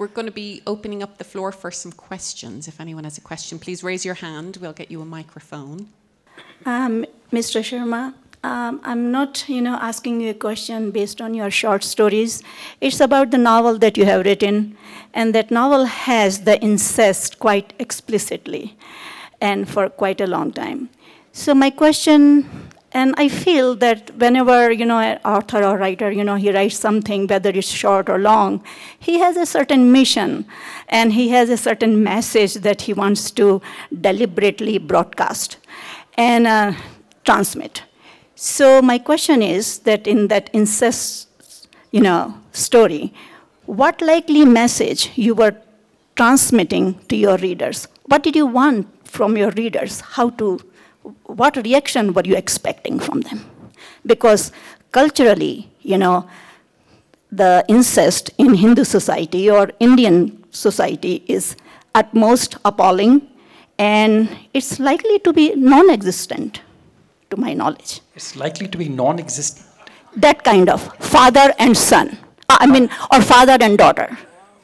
we're going to be opening up the floor for some questions. If anyone has a question, please raise your hand. We'll get you a microphone. Mr. Sharma, I'm not, asking you a question based on your short stories. It's about the novel that you have written, and that novel has the incest quite explicitly, and for quite a long time. So my question, and I feel that whenever, an author or writer, he writes something, whether it's short or long, he has a certain mission, and he has a certain message that he wants to deliberately broadcast and transmit. So my question is that in that incest, story, what likely message you were transmitting to your readers? What did you want from your readers? What reaction were you expecting from them? Because culturally, the incest in Hindu society or Indian society is at most appalling, and it's likely to be non-existent, to my knowledge. It's likely to be non-existent? That kind of father and son. Or father and daughter.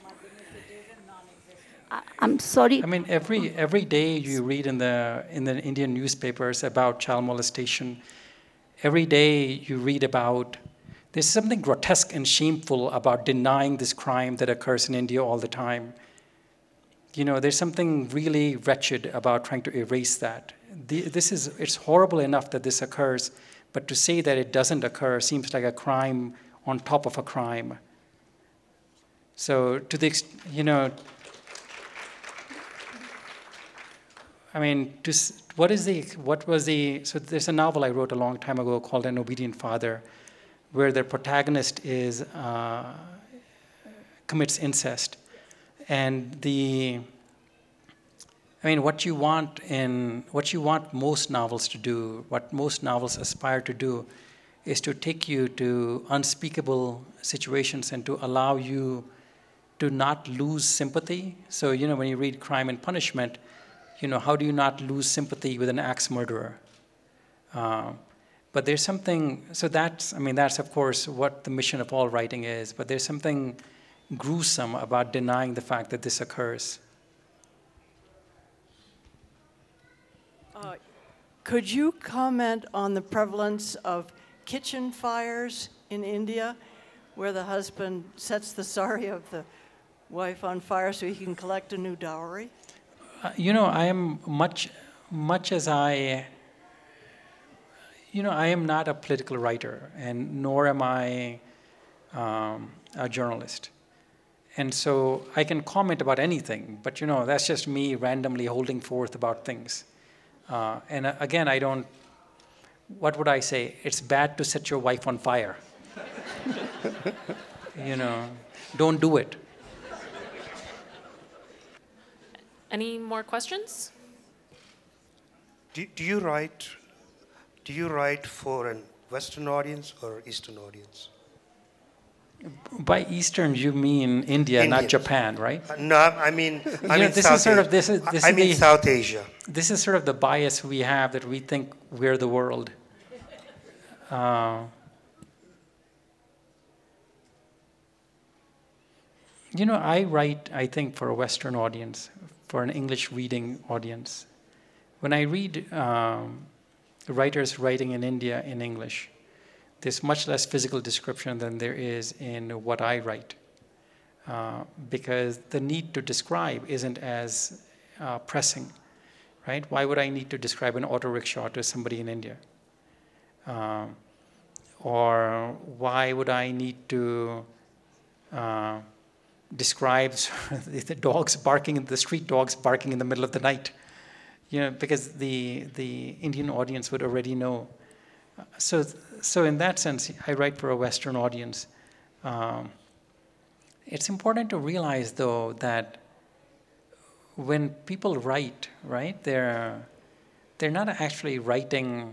I'm sorry. Every day you read in the Indian newspapers about child molestation. Every day you read about, there's something grotesque and shameful about denying this crime that occurs in India all the time. There's something really wretched about trying to erase that. It's horrible enough that this occurs, but to say that it doesn't occur seems like a crime on top of a crime. So to the, so there's a novel I wrote a long time ago called An Obedient Father, where the protagonist commits incest. And what you want most novels to do, what most novels aspire to do, is to take you to unspeakable situations and to allow you to not lose sympathy. So, when you read Crime and Punishment, how do you not lose sympathy with an axe murderer? But there's something, so that's of course what the mission of all writing is, but there's something gruesome about denying the fact that this occurs. Could you comment on the prevalence of kitchen fires in India, where the husband sets the sari of the wife on fire so he can collect a new dowry? I am much as I am not a political writer, and nor am I a journalist. And so I can comment about anything, but that's just me randomly holding forth about things. And again, what would I say? It's bad to set your wife on fire. Don't do it. Any more questions? Do you write for a Western audience or Eastern audience? By Eastern, you mean India, Indians. Not Japan, right? No, I mean South Asia. This is sort of the bias we have, that we think we're the world. I write, I think, for a Western audience, for an English reading audience. When I read writers writing in India in English, there's much less physical description than there is in what I write, because the need to describe isn't as pressing, right? Why would I need to describe an auto rickshaw to somebody in India? Or why would I need to describe the dogs barking, the street dogs barking in the middle of the night? Because the Indian audience would already know. So in that sense, I write for a Western audience. It's important to realize, though, that when people write, right, they're not actually writing.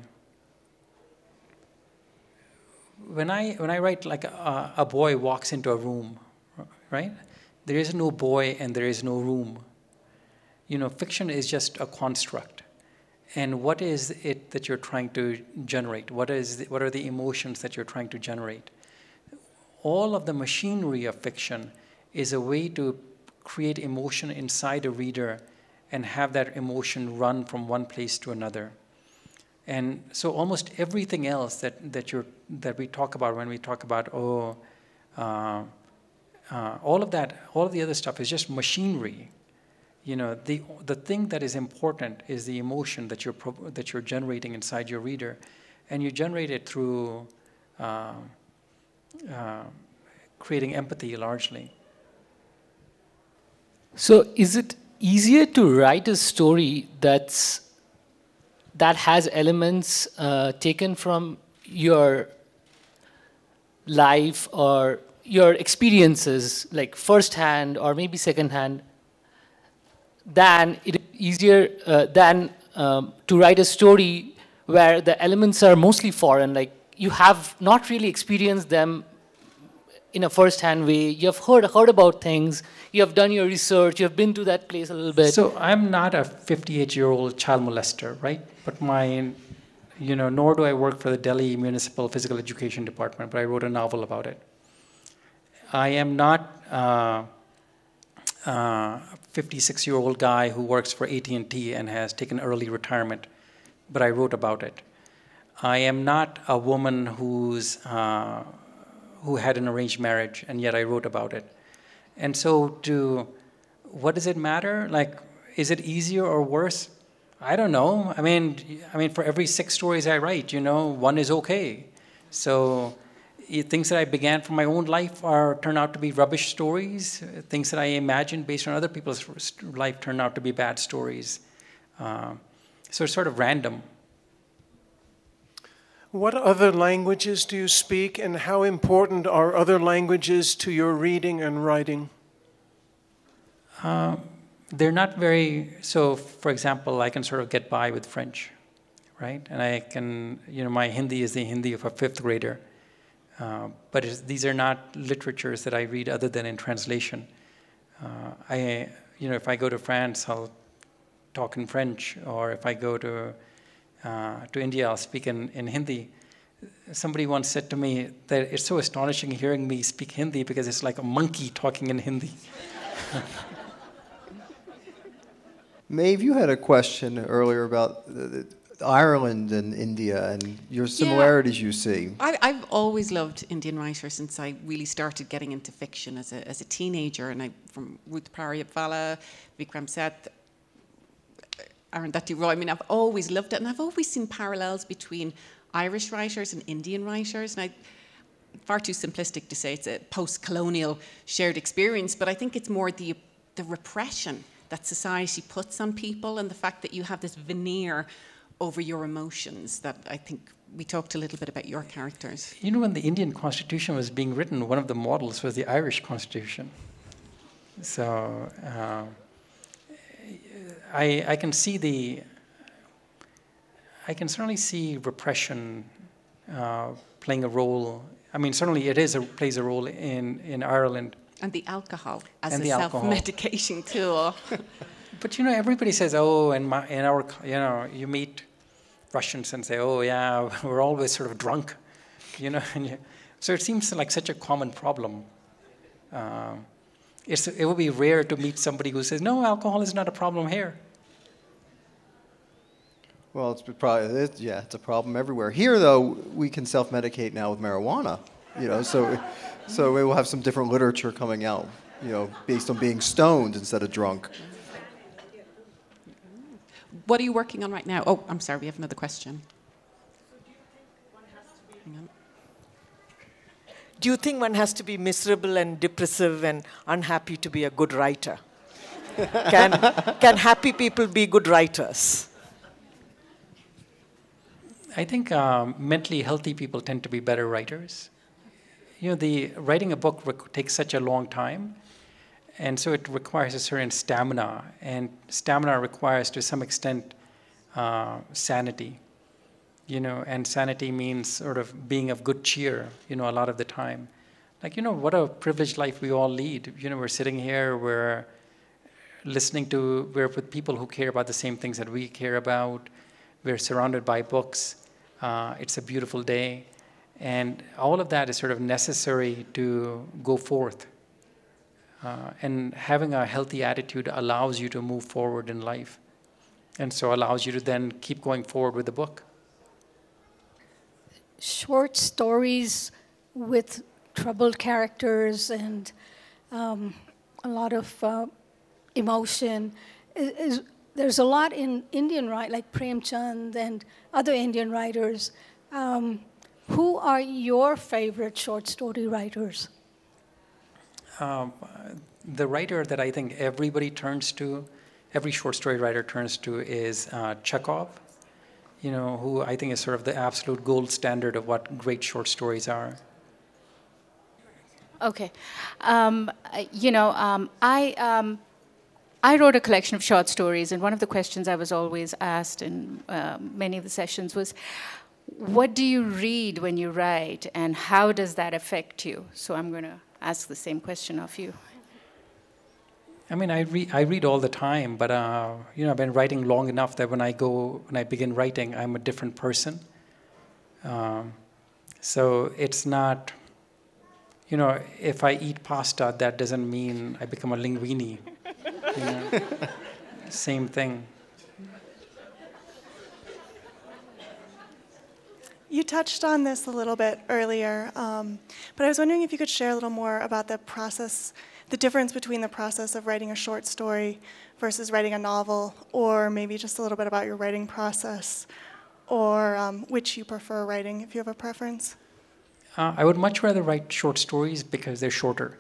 When I write, like a boy walks into a room, right? There is no boy and there is no room. Fiction is just a construct. And what is it that you're trying to generate? What are the emotions that you're trying to generate? All of the machinery of fiction is a way to create emotion inside a reader and have that emotion run from one place to another. And so almost everything else that we talk about when we talk about, all of the other stuff is just machinery. You know, the thing that is important is the emotion that you're generating inside your reader, and you generate it through creating empathy largely. So is it easier to write a story that has elements taken from your life or your experiences, like first-hand or maybe second-hand, than it is easier than to write a story where the elements are mostly foreign, like you have not really experienced them in a first-hand way. You have heard about things, you have done your research, you have been to that place a little bit. So I'm not a 58-year-old child molester, right? But nor do I work for the Delhi Municipal Physical Education Department, but I wrote a novel about it. I am not a 56-year-old guy who works for AT&T and has taken early retirement, but I wrote about it. I am not a woman who had an arranged marriage, and yet I wrote about it. And so what does it matter? Like, is it easier or worse? I don't know. I mean, for every 6 stories I write, one is okay. So things that I began from my own life turn out to be rubbish stories. Things that I imagined based on other people's life turn out to be bad stories. So it's sort of random. What other languages do you speak, and how important are other languages to your reading and writing? They're not very, so for example, I can sort of get by with French, right? And I can, my Hindi is the Hindi of a 5th grader. But these are not literatures that I read other than in translation. If I go to France, I'll talk in French, or if I go to India, I'll speak in Hindi. Somebody once said to me that it's so astonishing hearing me speak Hindi because it's like a monkey talking in Hindi. Maeve, you had a question earlier about Ireland and India and your similarities you see. I've always loved Indian writers since I really started getting into fiction as a teenager, and from Ruth Pariyapvala, Vikram Seth, Arundhati Roy. I mean, I've always loved it, and I've always seen parallels between Irish writers and Indian writers. And far too simplistic to say it's a post-colonial shared experience, but I think it's more the repression that society puts on people, and the fact that you have this veneer over your emotions that I think we talked a little bit about your characters. When the Indian Constitution was being written, one of the models was the Irish Constitution. So I can certainly see repression playing a role. I mean, certainly plays a role in Ireland. And the alcohol as a self-medication tool. But everybody says, oh, you meet Russians and say, oh yeah, we're always sort of drunk, so it seems like such a common problem. It would be rare to meet somebody who says, no, alcohol is not a problem here. Well, it's a problem everywhere. Here, though, we can self-medicate now with marijuana, so we will have some different literature coming out, based on being stoned instead of drunk. What are you working on right now? Oh, I'm sorry, we have another question. Do you think one has to be miserable and depressive and unhappy to be a good writer? Can happy people be good writers? I think mentally healthy people tend to be better writers. Writing a book takes such a long time, and so it requires a certain stamina, and stamina requires, to some extent, sanity. And sanity means sort of being of good cheer, a lot of the time. Like, what a privileged life we all lead. We're sitting here, we're with people who care about the same things that we care about. We're surrounded by books. It's a beautiful day. And all of that is sort of necessary to go forth. And having a healthy attitude allows you to move forward in life. And so allows you to then keep going forward with the book. Short stories with troubled characters and a lot of emotion. There's a lot in Indian writing, like Premchand and other Indian writers. Who are your favorite short story writers? The writer that I think everybody turns to, every short story writer turns to, is Chekhov, who I think is sort of the absolute gold standard of what great short stories are. Okay. I wrote a collection of short stories, and one of the questions I was always asked in many of the sessions was, what do you read when you write, and how does that affect you? So I'm going to ask the same question of you. I mean, I read all the time, but I've been writing long enough that when I begin writing, I'm a different person. So it's not, if I eat pasta, that doesn't mean I become a linguini. Same thing. You touched on this a little bit earlier, but I was wondering if you could share a little more about the process, the difference between the process of writing a short story versus writing a novel, or maybe just a little bit about your writing process, or which you prefer writing, if you have a preference. I would much rather write short stories because they're shorter.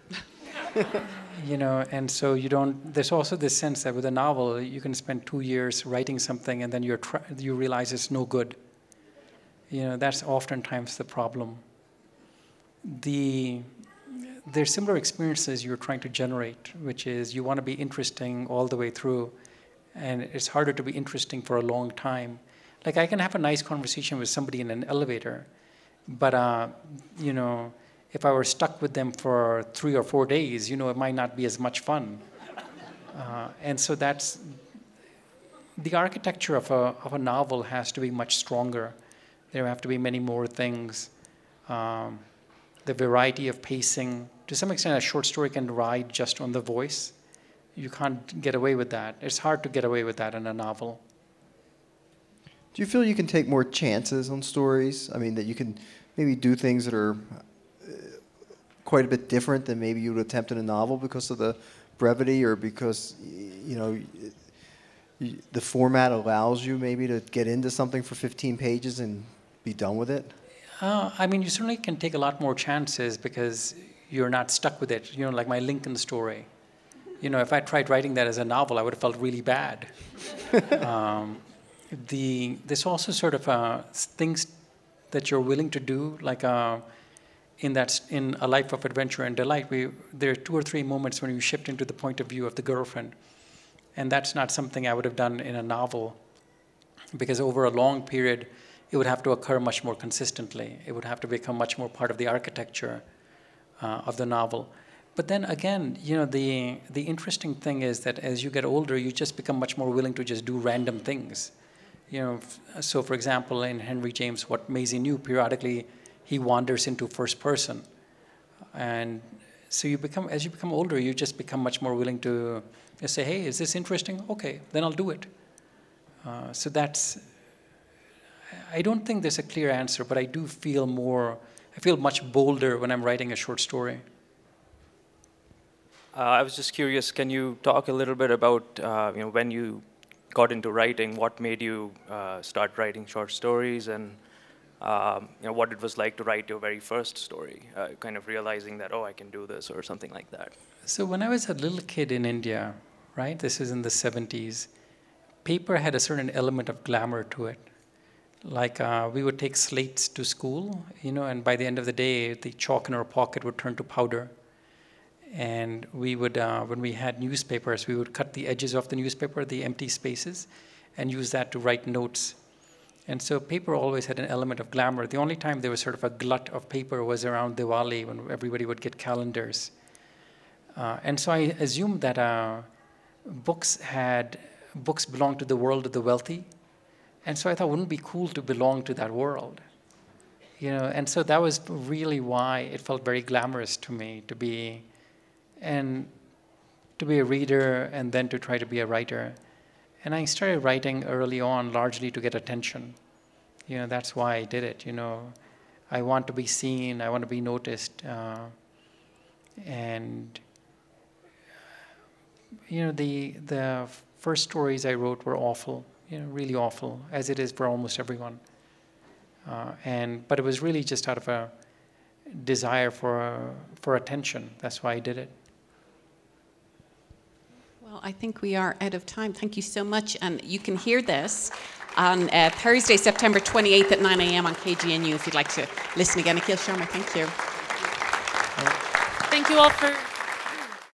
And so there's also this sense that with a novel, you can spend 2 years writing something and then you realize it's no good. That's oftentimes the problem. There's similar experiences you're trying to generate, which is you want to be interesting all the way through, and it's harder to be interesting for a long time. Like I can have a nice conversation with somebody in an elevator, but if I were stuck with them for 3 or 4 days, it might not be as much fun. And so that's the architecture of a novel has to be much stronger. There have to be many more things. The variety of pacing. To some extent, a short story can ride just on the voice. You can't get away with that. It's hard to get away with that in a novel. Do you feel you can take more chances on stories? I mean, that you can maybe do things that are quite a bit different than maybe you would attempt in a novel because of the brevity, or because the format allows you maybe to get into something for 15 pages and be done with it? I mean, you certainly can take a lot more chances because you're not stuck with it. Like my Lincoln story. If I tried writing that as a novel, I would have felt really bad. There's also sort of things that you're willing to do, like in A Life of Adventure and Delight, there are 2 or 3 moments when you shift into the point of view of the girlfriend. And that's not something I would have done in a novel, because over a long period, it would have to occur much more consistently. It would have to become much more part of the architecture of the novel. But then again, the interesting thing is that as you get older, you just become much more willing to just do random things. So for example, in Henry James, What Maisie Knew, periodically he wanders into first person. And so as you become older, you just become much more willing to say, hey, is this interesting? Okay, then I'll do it. So I don't think there's a clear answer, but I do feel much bolder when I'm writing a short story. I was just curious, can you talk a little bit about when you got into writing, what made you start writing short stories, and what it was like to write your very first story, kind of realizing that, I can do this, or something like that? So when I was a little kid in India, right, this is in the 70s, paper had a certain element of glamour to it. Like we would take slates to school, and by the end of the day, the chalk in our pocket would turn to powder. And we would, when we had newspapers, we would cut the edges of the newspaper, the empty spaces, and use that to write notes. And so paper always had an element of glamour. The only time there was sort of a glut of paper was around Diwali, when everybody would get calendars. And so I assumed that books belonged to the world of the wealthy. And so I thought, wouldn't it be cool to belong to that world? And so that was really why it felt very glamorous to me to be. And to be a reader and then to try to be a writer. And I started writing early on largely to get attention. That's why I did it. I want to be seen, I want to be noticed. And the first stories I wrote were awful, really awful, as it is for almost everyone. But it was really just out of a desire for attention. That's why I did it. Well, I think we are out of time. Thank you so much. And you can hear this on Thursday, September 28th at 9 a.m. on KGNU if you'd like to listen again. Akhil Sharma, thank you. Thank you all for